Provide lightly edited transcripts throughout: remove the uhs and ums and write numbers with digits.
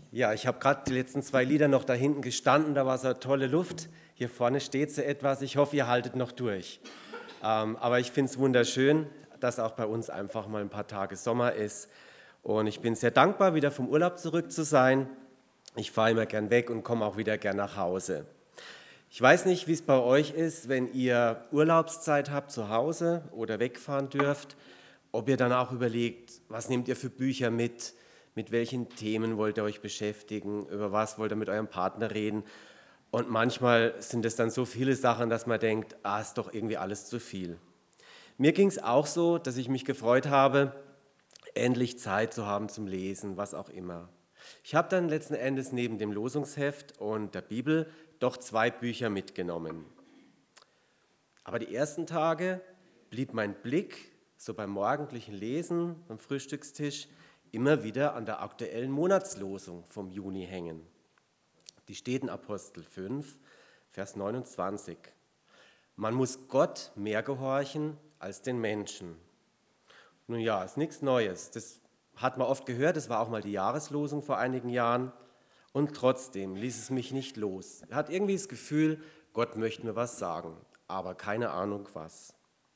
Ja, ich habe gerade die letzten 2 Lieder noch da hinten gestanden, da war so eine tolle Luft. Hier vorne steht so etwas, ich hoffe, ihr haltet noch durch. Aber ich finde es wunderschön, dass auch bei uns einfach mal ein paar Tage Sommer ist. Und ich bin sehr dankbar, wieder vom Urlaub zurück zu sein. Ich fahre immer gern weg und komme auch wieder gern nach Hause. Ich weiß nicht, wie es bei euch ist, wenn ihr Urlaubszeit habt zu Hause oder wegfahren dürft, ob ihr dann auch überlegt, was nehmt ihr für Bücher mit welchen Themen wollt ihr euch beschäftigen, über was wollt ihr mit eurem Partner reden. Und manchmal sind es dann so viele Sachen, dass man denkt, ist doch irgendwie alles zu viel. Mir ging es auch so, dass ich mich gefreut habe, endlich Zeit zu haben zum Lesen, was auch immer. Ich habe dann letzten Endes neben dem Losungsheft und der Bibel doch 2 Bücher mitgenommen. Aber die ersten Tage blieb mein Blick so beim morgendlichen Lesen am Frühstückstisch immer wieder an der aktuellen Monatslosung vom Juni hängen. Die steht in Apostel 5, Vers 29. Man muss Gott mehr gehorchen als den Menschen. Nun ja, ist nichts Neues. Das hat man oft gehört, das war auch mal die Jahreslosung vor einigen Jahren. Und trotzdem ließ es mich nicht los. Er hat irgendwie das Gefühl, Gott möchte mir was sagen, aber keine Ahnung was.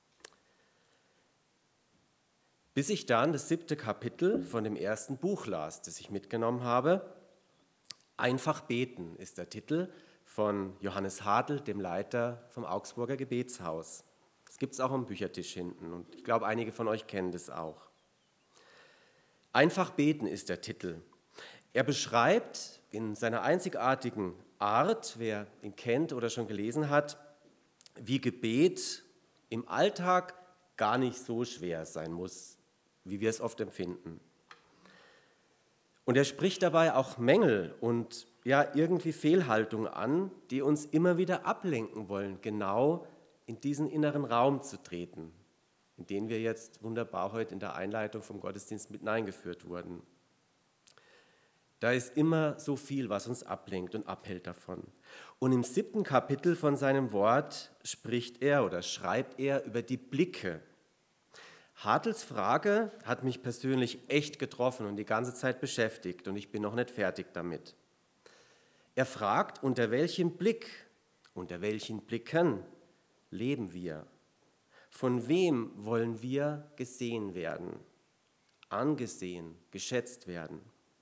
Bis ich dann das 7. Kapitel von dem ersten Buch las, das ich mitgenommen habe. Einfach beten ist der Titel von Johannes Hadl, dem Leiter vom Augsburger Gebetshaus. Das gibt es auch am Büchertisch hinten und ich glaube, einige von euch kennen das auch. Einfach beten ist der Titel. Er beschreibt in seiner einzigartigen Art, wer ihn kennt oder schon gelesen hat, wie Gebet im Alltag gar nicht so schwer sein muss, wie wir es oft empfinden. Und er spricht dabei auch Mängel und irgendwie Fehlhaltungen an, die uns immer wieder ablenken wollen, genau in diesen inneren Raum zu treten, in den wir jetzt wunderbar heute in der Einleitung vom Gottesdienst mit hineingeführt wurden. Da ist immer so viel, was uns ablenkt und abhält davon. Und im 7. Kapitel von seinem Wort spricht er oder schreibt er über die Blicke. Hadls Frage hat mich persönlich echt getroffen und die ganze Zeit beschäftigt und ich bin noch nicht fertig damit. Er fragt, unter welchem Blick, unter welchen Blicken leben wir? Von wem wollen wir gesehen werden, angesehen, geschätzt werden?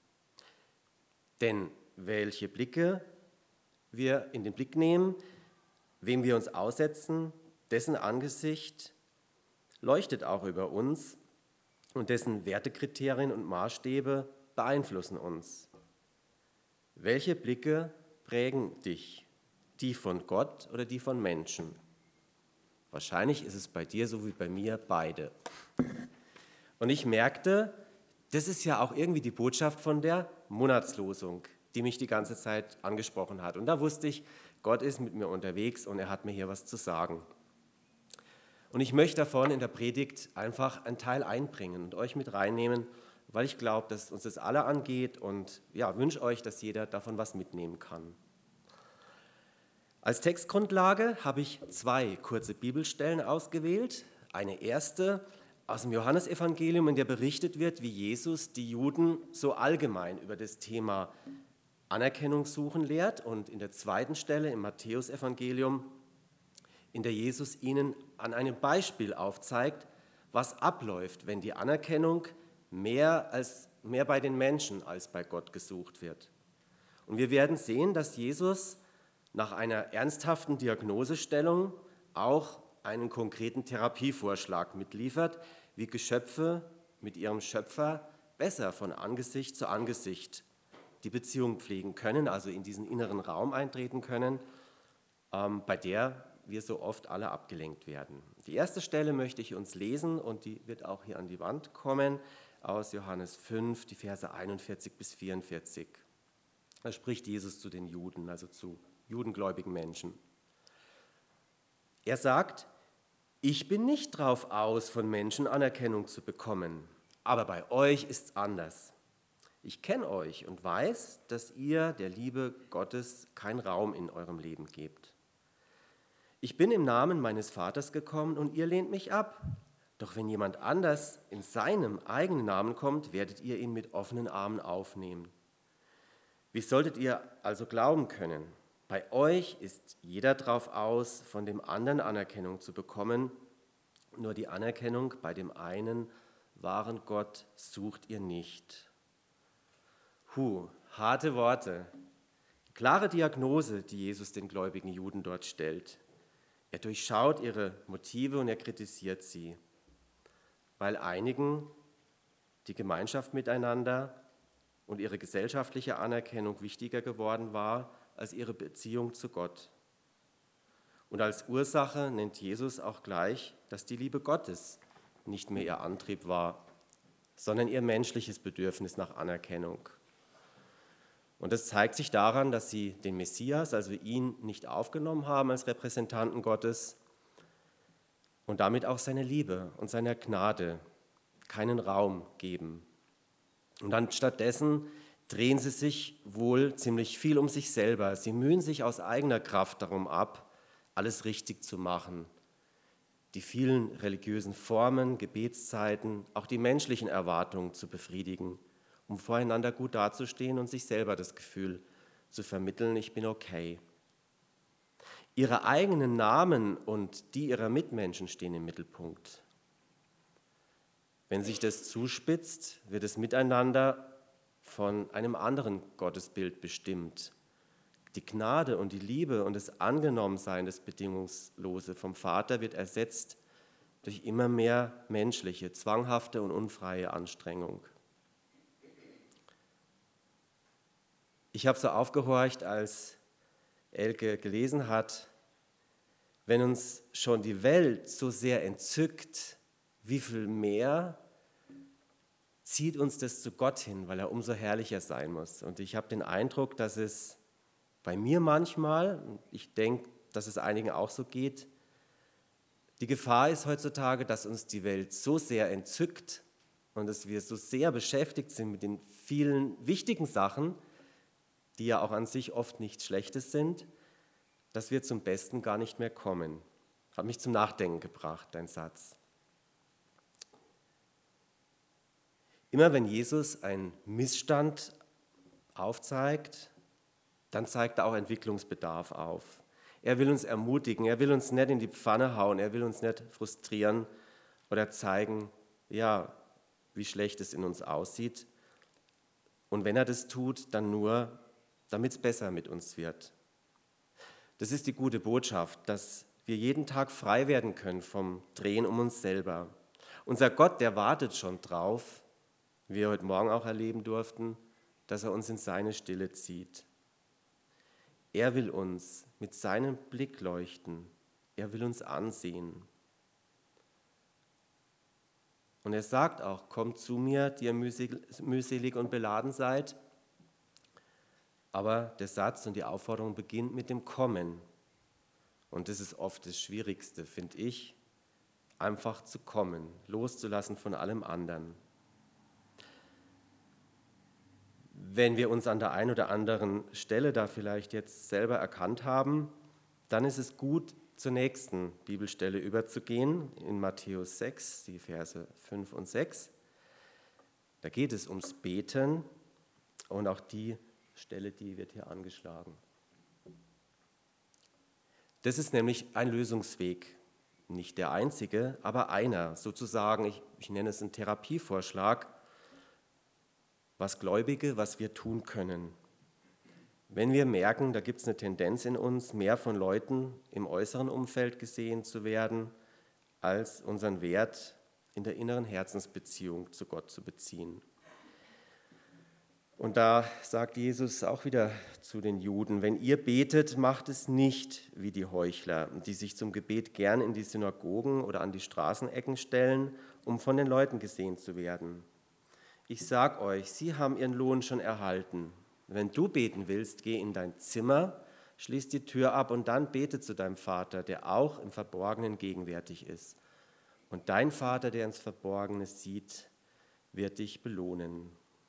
Denn welche Blicke wir in den Blick nehmen, wem wir uns aussetzen, dessen Angesicht leuchtet auch über uns und dessen Wertekriterien und Maßstäbe beeinflussen uns. Welche Blicke prägen dich? Die von Gott oder die von Menschen? Wahrscheinlich ist es bei dir so wie bei mir beide. Und ich merkte, das ist ja auch irgendwie die Botschaft von der Monatslosung, die mich die ganze Zeit angesprochen hat. Und da wusste ich, Gott ist mit mir unterwegs und er hat mir hier was zu sagen. Und ich möchte davon in der Predigt einfach einen Teil einbringen und euch mit reinnehmen, weil ich glaube, dass uns das alle angeht und wünsche euch, dass jeder davon was mitnehmen kann. Als Textgrundlage habe ich 2 kurze Bibelstellen ausgewählt. Eine erste aus dem Johannesevangelium, in der berichtet wird, wie Jesus die Juden so allgemein über das Thema Anerkennung suchen lehrt. Und in der zweiten Stelle im Matthäusevangelium, in der Jesus ihnen an einem Beispiel aufzeigt, was abläuft, wenn die Anerkennung mehr bei den Menschen als bei Gott gesucht wird. Und wir werden sehen, dass Jesus nach einer ernsthaften Diagnosestellung auch einen konkreten Therapievorschlag mitliefert, wie Geschöpfe mit ihrem Schöpfer besser von Angesicht zu Angesicht die Beziehung pflegen können, also in diesen inneren Raum eintreten können, bei der wir so oft alle abgelenkt werden. Die erste Stelle möchte ich uns lesen und die wird auch hier an die Wand kommen, aus Johannes 5, die Verse 41 bis 44. Da spricht Jesus zu den Juden, also zu judengläubigen Menschen. Er sagt, ich bin nicht drauf aus, von Menschen Anerkennung zu bekommen, aber bei euch ist's anders. Ich kenne euch und weiß, dass ihr der Liebe Gottes keinen Raum in eurem Leben gebt. Ich bin im Namen meines Vaters gekommen und ihr lehnt mich ab. Doch wenn jemand anders in seinem eigenen Namen kommt, werdet ihr ihn mit offenen Armen aufnehmen. Wie solltet ihr also glauben können? Bei euch ist jeder drauf aus, von dem anderen Anerkennung zu bekommen. Nur die Anerkennung bei dem einen wahren Gott sucht ihr nicht. Harte Worte. Klare Diagnose, die Jesus den gläubigen Juden dort stellt. Er durchschaut ihre Motive und er kritisiert sie, weil einigen die Gemeinschaft miteinander und ihre gesellschaftliche Anerkennung wichtiger geworden war als ihre Beziehung zu Gott. Und als Ursache nennt Jesus auch gleich, dass die Liebe Gottes nicht mehr ihr Antrieb war, sondern ihr menschliches Bedürfnis nach Anerkennung. Und das zeigt sich daran, dass sie den Messias, also ihn, nicht aufgenommen haben als Repräsentanten Gottes und damit auch seine Liebe und seiner Gnade keinen Raum geben. Und dann stattdessen drehen sie sich wohl ziemlich viel um sich selber. Sie mühen sich aus eigener Kraft darum ab, alles richtig zu machen. Die vielen religiösen Formen, Gebetszeiten, auch die menschlichen Erwartungen zu befriedigen, um voreinander gut dazustehen und sich selber das Gefühl zu vermitteln, ich bin okay. Ihre eigenen Namen und die ihrer Mitmenschen stehen im Mittelpunkt. Wenn sich das zuspitzt, wird das Miteinander von einem anderen Gottesbild bestimmt. Die Gnade und die Liebe und das Angenommensein, das Bedingungslose vom Vater wird ersetzt durch immer mehr menschliche, zwanghafte und unfreie Anstrengung. Ich habe so aufgehorcht, als Elke gelesen hat, wenn uns schon die Welt so sehr entzückt, wie viel mehr zieht uns das zu Gott hin, weil er umso herrlicher sein muss. Und ich habe den Eindruck, dass es bei mir manchmal, ich denke, dass es einigen auch so geht, die Gefahr ist heutzutage, dass uns die Welt so sehr entzückt und dass wir so sehr beschäftigt sind mit den vielen wichtigen Sachen, die ja auch an sich oft nichts Schlechtes sind, dass wir zum Besten gar nicht mehr kommen. Hat mich zum Nachdenken gebracht, dein Satz. Immer wenn Jesus einen Missstand aufzeigt, dann zeigt er auch Entwicklungsbedarf auf. Er will uns ermutigen, er will uns nicht in die Pfanne hauen, er will uns nicht frustrieren oder zeigen, ja, wie schlecht es in uns aussieht. Und wenn er das tut, dann nur, damit es besser mit uns wird. Das ist die gute Botschaft, dass wir jeden Tag frei werden können vom Drehen um uns selber. Unser Gott, der wartet schon drauf, wie wir heute Morgen auch erleben durften, dass er uns in seine Stille zieht. Er will uns mit seinem Blick leuchten. Er will uns ansehen. Und er sagt auch, kommt zu mir, die ihr mühselig und beladen seid. Aber der Satz und die Aufforderung beginnt mit dem Kommen. Und das ist oft das Schwierigste, finde ich, einfach zu kommen, loszulassen von allem anderen. Wenn wir uns an der einen oder anderen Stelle da vielleicht jetzt selber erkannt haben, dann ist es gut, zur nächsten Bibelstelle überzugehen, in Matthäus 6, die Verse 5 und 6. Da geht es ums Beten und auch die Stelle, die wird hier angeschlagen. Das ist nämlich ein Lösungsweg, nicht der einzige, aber einer, sozusagen, ich nenne es einen Therapievorschlag, was Gläubige, was wir tun können. Wenn wir merken, da gibt es eine Tendenz in uns, mehr von Leuten im äußeren Umfeld gesehen zu werden, als unseren Wert in der inneren Herzensbeziehung zu Gott zu beziehen. Und da sagt Jesus auch wieder zu den Juden, wenn ihr betet, macht es nicht wie die Heuchler, die sich zum Gebet gern in die Synagogen oder an die Straßenecken stellen, um von den Leuten gesehen zu werden. Ich sag euch, sie haben ihren Lohn schon erhalten. Wenn du beten willst, geh in dein Zimmer, schließ die Tür ab und dann bete zu deinem Vater, der auch im Verborgenen gegenwärtig ist. Und dein Vater, der ins Verborgene sieht, wird dich belohnen.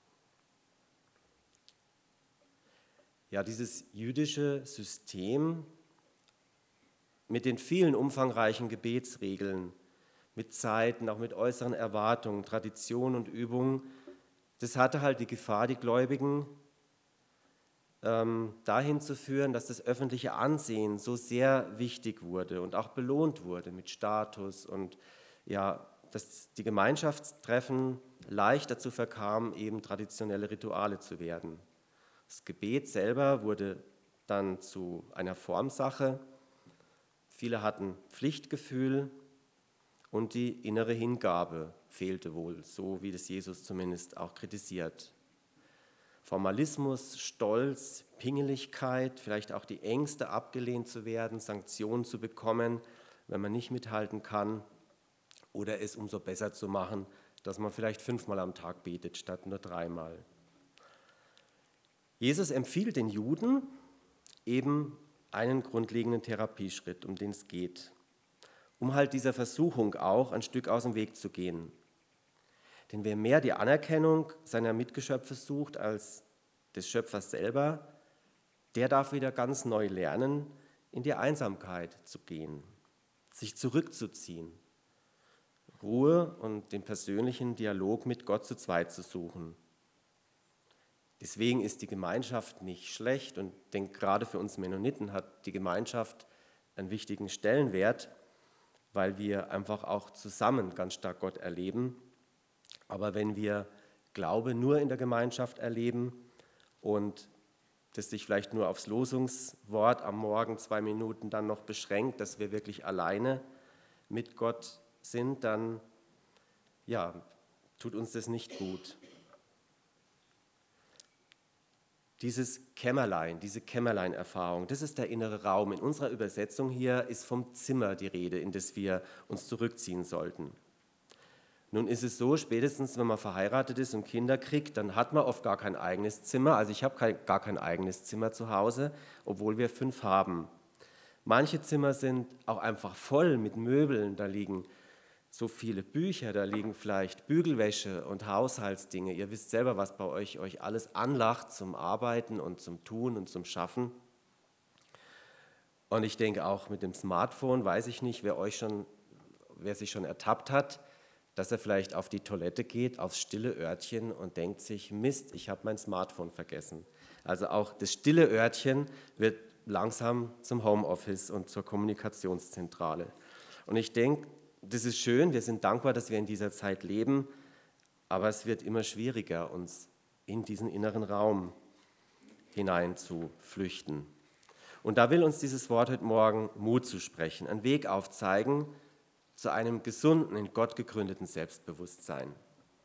Ja, dieses jüdische System mit den vielen umfangreichen Gebetsregeln, mit Zeiten, auch mit äußeren Erwartungen, Traditionen und Übungen, das hatte halt die Gefahr, die Gläubigen dahin zu führen, dass das öffentliche Ansehen so sehr wichtig wurde und auch belohnt wurde mit Status und ja, dass die Gemeinschaftstreffen leicht dazu verkamen, eben traditionelle Rituale zu werden. Das Gebet selber wurde dann zu einer Formsache. Viele hatten Pflichtgefühl und die innere Hingabe fehlte wohl, so wie das Jesus zumindest auch kritisiert. Formalismus, Stolz, Pingeligkeit, vielleicht auch die Ängste, abgelehnt zu werden, Sanktionen zu bekommen, wenn man nicht mithalten kann, oder es umso besser zu machen, dass man vielleicht 5-mal am Tag betet statt nur 3-mal. Jesus empfiehlt den Juden eben einen grundlegenden Therapieschritt, um den es geht, um halt dieser Versuchung auch ein Stück aus dem Weg zu gehen. Denn wer mehr die Anerkennung seiner Mitgeschöpfe sucht als des Schöpfers selber, der darf wieder ganz neu lernen, in die Einsamkeit zu gehen, sich zurückzuziehen, Ruhe und den persönlichen Dialog mit Gott zu zweit zu suchen. Deswegen ist die Gemeinschaft nicht schlecht und ich denke, gerade für uns Mennoniten hat die Gemeinschaft einen wichtigen Stellenwert, weil wir einfach auch zusammen ganz stark Gott erleben. Aber wenn wir Glaube nur in der Gemeinschaft erleben und das sich vielleicht nur aufs Losungswort am Morgen 2 Minuten dann noch beschränkt, dass wir wirklich alleine mit Gott sind, dann ja, tut uns das nicht gut. Dieses Kämmerlein, diese Kämmerlein-Erfahrung, das ist der innere Raum. In unserer Übersetzung hier ist vom Zimmer die Rede, in das wir uns zurückziehen sollten. Nun ist es so, spätestens wenn man verheiratet ist und Kinder kriegt, dann hat man oft gar kein eigenes Zimmer. Also ich habe gar kein eigenes Zimmer zu Hause, obwohl wir 5 haben. Manche Zimmer sind auch einfach voll mit Möbeln, da liegen so viele Bücher, da liegen vielleicht Bügelwäsche und Haushaltsdinge. Ihr wisst selber, was bei euch alles anlacht zum Arbeiten und zum Tun und zum Schaffen. Und ich denke auch mit dem Smartphone, weiß ich nicht, wer sich schon ertappt hat, dass er vielleicht auf die Toilette geht, aufs stille Örtchen und denkt sich, Mist, ich habe mein Smartphone vergessen. Also auch das stille Örtchen wird langsam zum Homeoffice und zur Kommunikationszentrale. Und ich denke, das ist schön, wir sind dankbar, dass wir in dieser Zeit leben, aber es wird immer schwieriger, uns in diesen inneren Raum hinein zu flüchten. Und da will uns dieses Wort heute Morgen Mut zusprechen, einen Weg aufzeigen zu einem gesunden, in Gott gegründeten Selbstbewusstsein.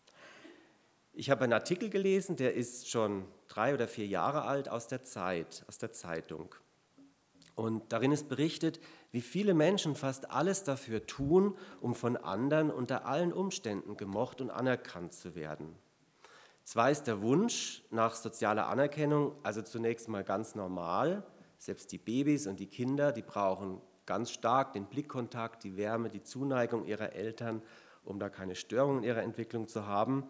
Ich habe einen Artikel gelesen, der ist schon 3 oder 4 Jahre alt, aus der Zeitung. Und darin ist berichtet, wie viele Menschen fast alles dafür tun, um von anderen unter allen Umständen gemocht und anerkannt zu werden. Zwar ist der Wunsch nach sozialer Anerkennung also zunächst mal ganz normal, selbst die Babys und die Kinder, die brauchen ganz stark den Blickkontakt, die Wärme, die Zuneigung ihrer Eltern, um da keine Störungen in ihrer Entwicklung zu haben.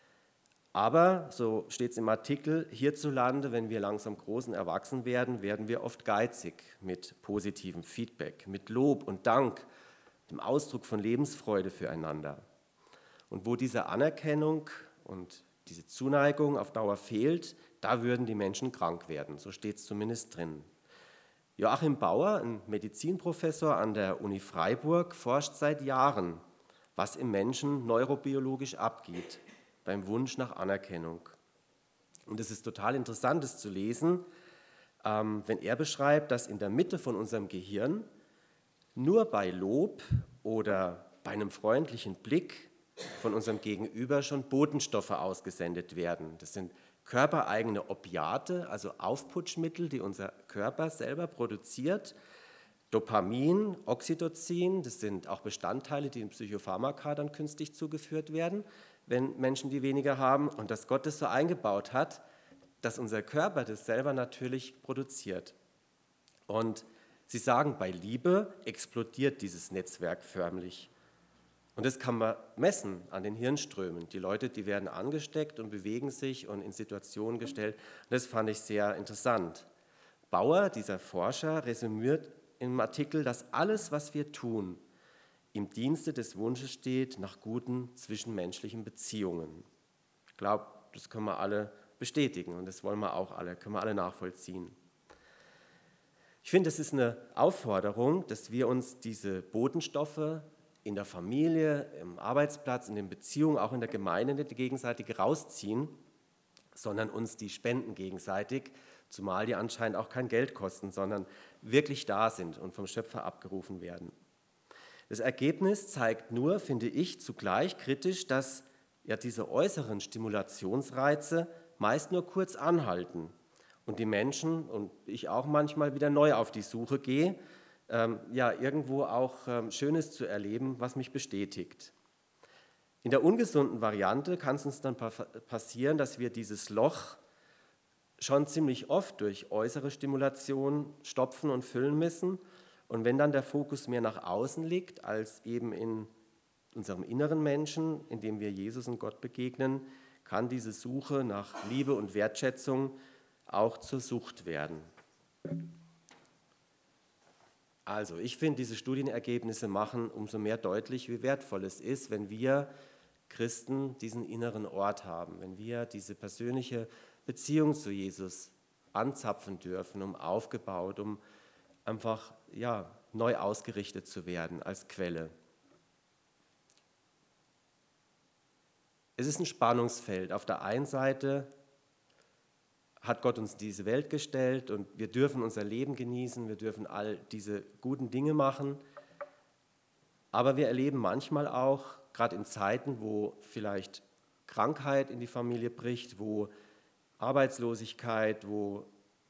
Aber, so steht es im Artikel, hierzulande, wenn wir langsam groß und erwachsen werden, werden wir oft geizig mit positivem Feedback, mit Lob und Dank, dem Ausdruck von Lebensfreude füreinander. Und wo diese Anerkennung und diese Zuneigung auf Dauer fehlt, da würden die Menschen krank werden, so steht es zumindest drin. Joachim Bauer, ein Medizinprofessor an der Uni Freiburg, forscht seit Jahren, was im Menschen neurobiologisch abgeht, beim Wunsch nach Anerkennung. Und es ist total interessant, das zu lesen, wenn er beschreibt, dass in der Mitte von unserem Gehirn nur bei Lob oder bei einem freundlichen Blick von unserem Gegenüber schon Botenstoffe ausgesendet werden. Das sind körpereigene Opiate, also Aufputschmittel, die unser Körper selber produziert. Dopamin, Oxytocin, das sind auch Bestandteile, die in Psychopharmaka dann künstlich zugeführt werden, wenn Menschen die weniger haben. Und dass Gott das so eingebaut hat, dass unser Körper das selber natürlich produziert. Und sie sagen, bei Liebe explodiert dieses Netzwerk förmlich. Und das kann man messen an den Hirnströmen. Die Leute, die werden angesteckt und bewegen sich und in Situationen gestellt. Und das fand ich sehr interessant. Bauer, dieser Forscher, resümiert im Artikel, dass alles, was wir tun, im Dienste des Wunsches steht nach guten zwischenmenschlichen Beziehungen. Ich glaube, das können wir alle bestätigen und das wollen wir auch alle, können wir alle nachvollziehen. Ich finde, es ist eine Aufforderung, dass wir uns diese Botenstoffe in der Familie, im Arbeitsplatz, in den Beziehungen, auch in der Gemeinde nicht gegenseitig rausziehen, sondern uns die spenden gegenseitig, zumal die anscheinend auch kein Geld kosten, sondern wirklich da sind und vom Schöpfer abgerufen werden. Das Ergebnis zeigt nur, finde ich, zugleich kritisch, dass ja diese äußeren Stimulationsreize meist nur kurz anhalten und die Menschen und ich auch manchmal wieder neu auf die Suche gehe, irgendwo auch Schönes zu erleben, was mich bestätigt. In der ungesunden Variante kann es uns dann passieren, dass wir dieses Loch schon ziemlich oft durch äußere Stimulation stopfen und füllen müssen. Und wenn dann der Fokus mehr nach außen liegt, als eben in unserem inneren Menschen, in dem wir Jesus und Gott begegnen, kann diese Suche nach Liebe und Wertschätzung auch zur Sucht werden. Also, ich finde, diese Studienergebnisse machen umso mehr deutlich, wie wertvoll es ist, wenn wir Christen diesen inneren Ort haben, wenn wir diese persönliche Beziehung zu Jesus anzapfen dürfen, um aufgebaut, um einfach neu ausgerichtet zu werden als Quelle. Es ist ein Spannungsfeld. Auf der einen Seite hat Gott uns diese Welt gestellt und wir dürfen unser Leben genießen, wir dürfen all diese guten Dinge machen, aber wir erleben manchmal auch, gerade in Zeiten, wo vielleicht Krankheit in die Familie bricht, wo Arbeitslosigkeit, wo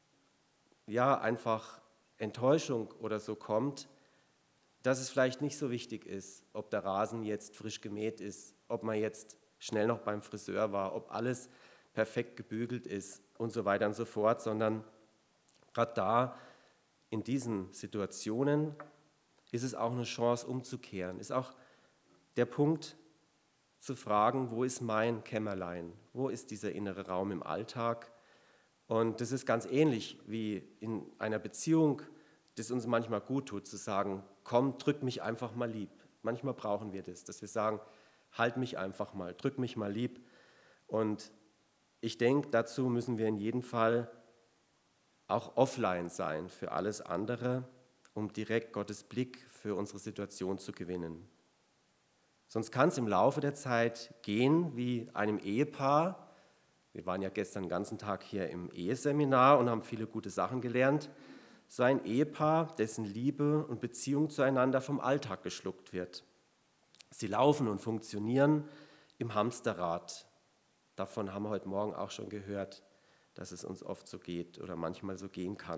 einfach Enttäuschung oder so kommt, dass es vielleicht nicht so wichtig ist, ob der Rasen jetzt frisch gemäht ist, ob man jetzt schnell noch beim Friseur war, ob alles perfekt gebügelt ist und so weiter und so fort, sondern gerade da in diesen Situationen ist es auch eine Chance umzukehren, ist auch der Punkt zu fragen, wo ist mein Kämmerlein, wo ist dieser innere Raum im Alltag? Und das ist ganz ähnlich wie in einer Beziehung, das uns manchmal gut tut, zu sagen, komm, drück mich einfach mal lieb. Manchmal brauchen wir das, dass wir sagen, halt mich einfach mal, drück mich mal lieb. Und ich denke, dazu müssen wir in jedem Fall auch offline sein für alles andere, um direkt Gottes Blick für unsere Situation zu gewinnen. Sonst kann es im Laufe der Zeit gehen wie einem Ehepaar. Wir waren ja gestern den ganzen Tag hier im Eheseminar und haben viele gute Sachen gelernt. So ein Ehepaar, dessen Liebe und Beziehung zueinander vom Alltag geschluckt wird. Sie laufen und funktionieren im Hamsterrad. Davon haben wir heute Morgen auch schon gehört, dass es uns oft so geht oder manchmal so gehen kann.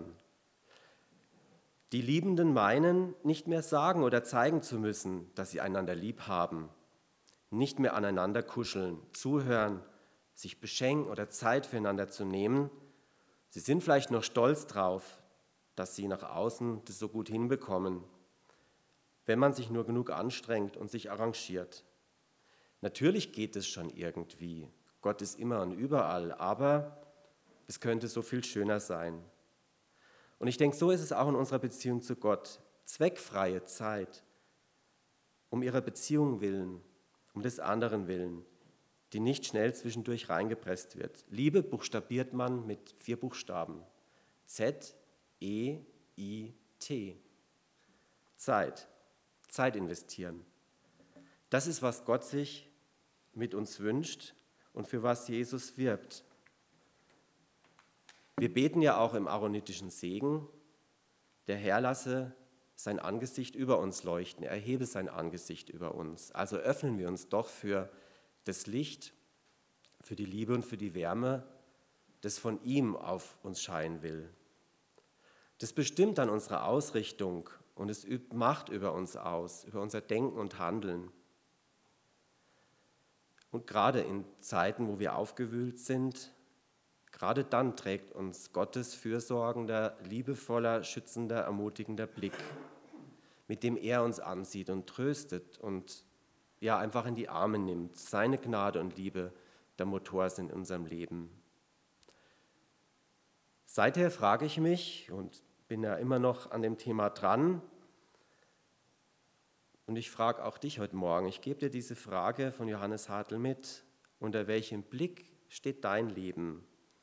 Die Liebenden meinen, nicht mehr sagen oder zeigen zu müssen, dass sie einander lieb haben, nicht mehr aneinander kuscheln, zuhören, sich beschenken oder Zeit füreinander zu nehmen. Sie sind vielleicht noch stolz drauf, dass sie nach außen das so gut hinbekommen, wenn man sich nur genug anstrengt und sich arrangiert. Natürlich geht es schon irgendwie. Gott ist immer und überall, aber es könnte so viel schöner sein. Und ich denke, so ist es auch in unserer Beziehung zu Gott. Zweckfreie Zeit, um ihrer Beziehung willen, um des anderen willen, die nicht schnell zwischendurch reingepresst wird. Liebe buchstabiert man mit 4 Buchstaben. Z-E-I-T. Zeit. Zeit investieren. Das ist, was Gott sich mit uns wünscht und für was Jesus wirbt. Wir beten ja auch im aaronitischen Segen, der Herr lasse sein Angesicht über uns leuchten, er erhebe sein Angesicht über uns. Also öffnen wir uns doch für das Licht, für die Liebe und für die Wärme, das von ihm auf uns scheinen will. Das bestimmt dann unsere Ausrichtung und es übt Macht über uns aus, über unser Denken und Handeln. Und gerade in Zeiten, wo wir aufgewühlt sind, gerade dann trägt uns Gottes fürsorgender, liebevoller, schützender, ermutigender Blick, mit dem er uns ansieht und tröstet und einfach in die Arme nimmt. Seine Gnade und Liebe der Motor sind in unserem Leben. Seither frage ich mich und bin ja immer noch an dem Thema dran und ich frage auch dich heute Morgen, ich gebe dir diese Frage von Johannes Hartl mit, unter welchem Blick steht dein Leben?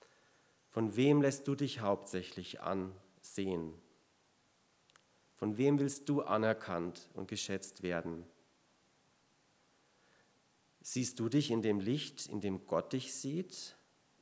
Von wem lässt du dich hauptsächlich ansehen? Von wem willst du anerkannt und geschätzt werden? Siehst du dich in dem Licht, in dem Gott dich sieht?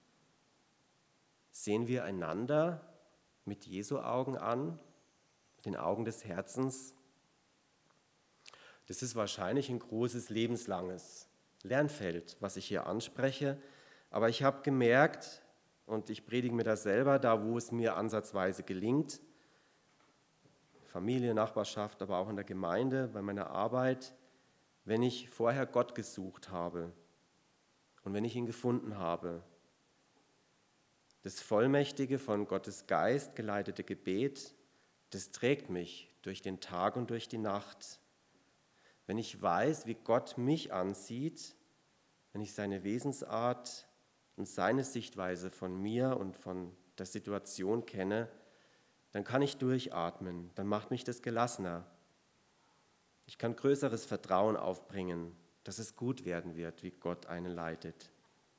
Sehen wir einander mit Jesu Augen an, den Augen des Herzens? Das ist wahrscheinlich ein großes lebenslanges Lernfeld, was ich hier anspreche. Aber ich habe gemerkt, und ich predige mir das selber, da wo es mir ansatzweise gelingt, Familie, Nachbarschaft, aber auch in der Gemeinde, bei meiner Arbeit, wenn ich vorher Gott gesucht habe und wenn ich ihn gefunden habe. Das vollmächtige, von Gottes Geist geleitete Gebet, das trägt mich durch den Tag und durch die Nacht. Wenn ich weiß, wie Gott mich ansieht, wenn ich seine Wesensart und seine Sichtweise von mir und von der Situation kenne, dann kann ich durchatmen, dann macht mich das gelassener. Ich kann größeres Vertrauen aufbringen, dass es gut werden wird, wie Gott einen leitet.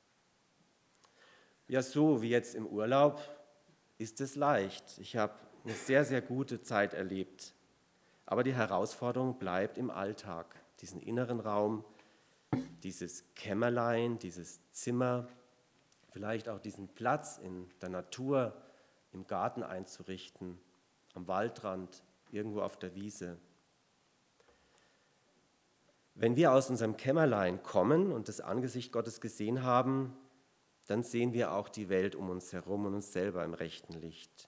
Ja, so wie jetzt im Urlaub ist es leicht. Ich habe eine sehr, sehr gute Zeit erlebt. Aber die Herausforderung bleibt im Alltag, diesen inneren Raum, dieses Kämmerlein, dieses Zimmer, vielleicht auch diesen Platz in der Natur, im Garten einzurichten, am Waldrand, irgendwo auf der Wiese. Wenn wir aus unserem Kämmerlein kommen und das Angesicht Gottes gesehen haben, dann sehen wir auch die Welt um uns herum und uns selber im rechten Licht.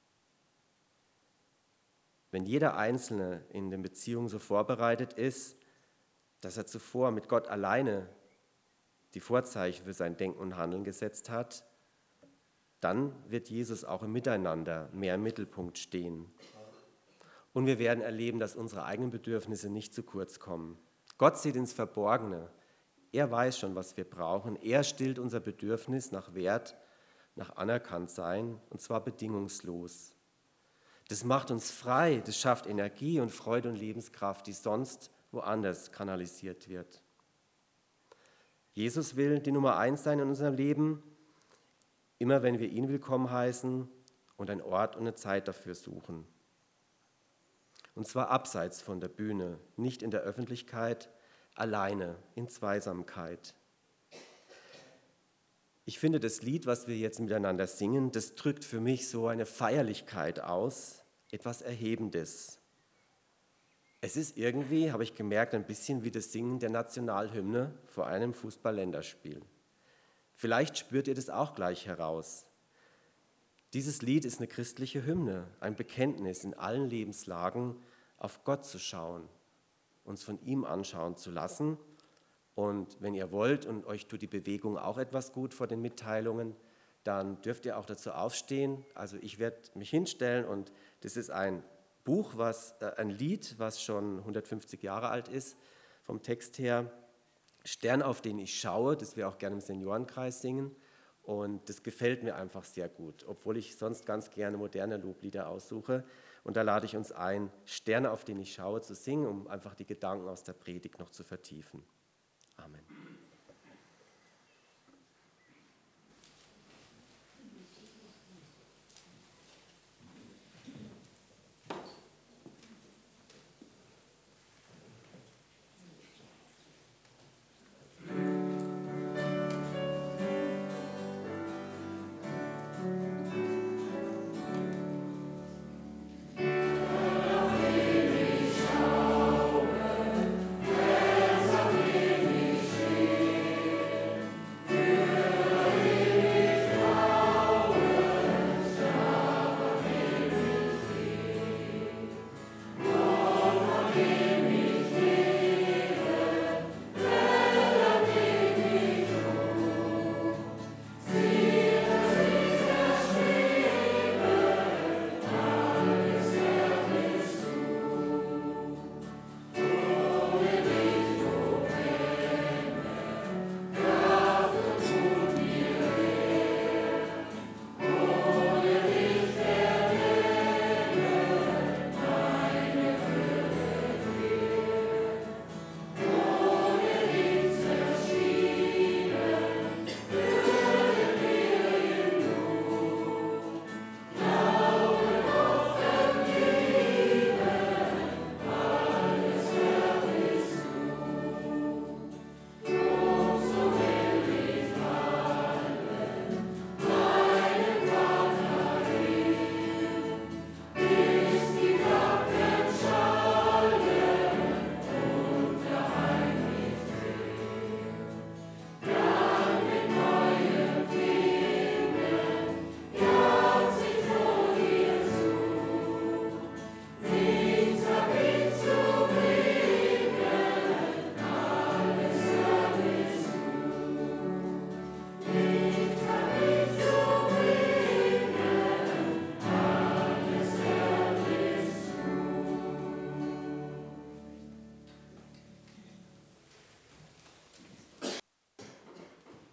Wenn jeder Einzelne in den Beziehungen so vorbereitet ist, dass er zuvor mit Gott alleine die Vorzeichen für sein Denken und Handeln gesetzt hat, dann wird Jesus auch im Miteinander mehr im Mittelpunkt stehen. Und wir werden erleben, dass unsere eigenen Bedürfnisse nicht zu kurz kommen. Gott sieht ins Verborgene. Er weiß schon, was wir brauchen. Er stillt unser Bedürfnis nach Wert, nach Anerkanntsein, und zwar bedingungslos. Das macht uns frei, das schafft Energie und Freude und Lebenskraft, die sonst woanders kanalisiert wird. Jesus will die Nummer 1 sein in unserem Leben, immer wenn wir ihn willkommen heißen und einen Ort und eine Zeit dafür suchen. Und zwar abseits von der Bühne, nicht in der Öffentlichkeit, alleine, in Zweisamkeit. Ich finde, das Lied, was wir jetzt miteinander singen, das drückt für mich so eine Feierlichkeit aus, etwas Erhebendes. Es ist irgendwie, habe ich gemerkt, ein bisschen wie das Singen der Nationalhymne vor einem Fußball-Länderspiel. Vielleicht spürt ihr das auch gleich heraus. Dieses Lied ist eine christliche Hymne, ein Bekenntnis in allen Lebenslagen, auf Gott zu schauen, uns von ihm anschauen zu lassen. Und wenn ihr wollt und euch tut die Bewegung auch etwas gut vor den Mitteilungen, dann dürft ihr auch dazu aufstehen. Also ich werde mich hinstellen und das ist ein Buch, ein Lied, was schon 150 Jahre alt ist, vom Text her. Stern, auf den ich schaue, das wir auch gerne im Seniorenkreis singen. Und das gefällt mir einfach sehr gut, obwohl ich sonst ganz gerne moderne Loblieder aussuche. Und da lade ich uns ein, Sterne, auf den ich schaue, zu singen, um einfach die Gedanken aus der Predigt noch zu vertiefen.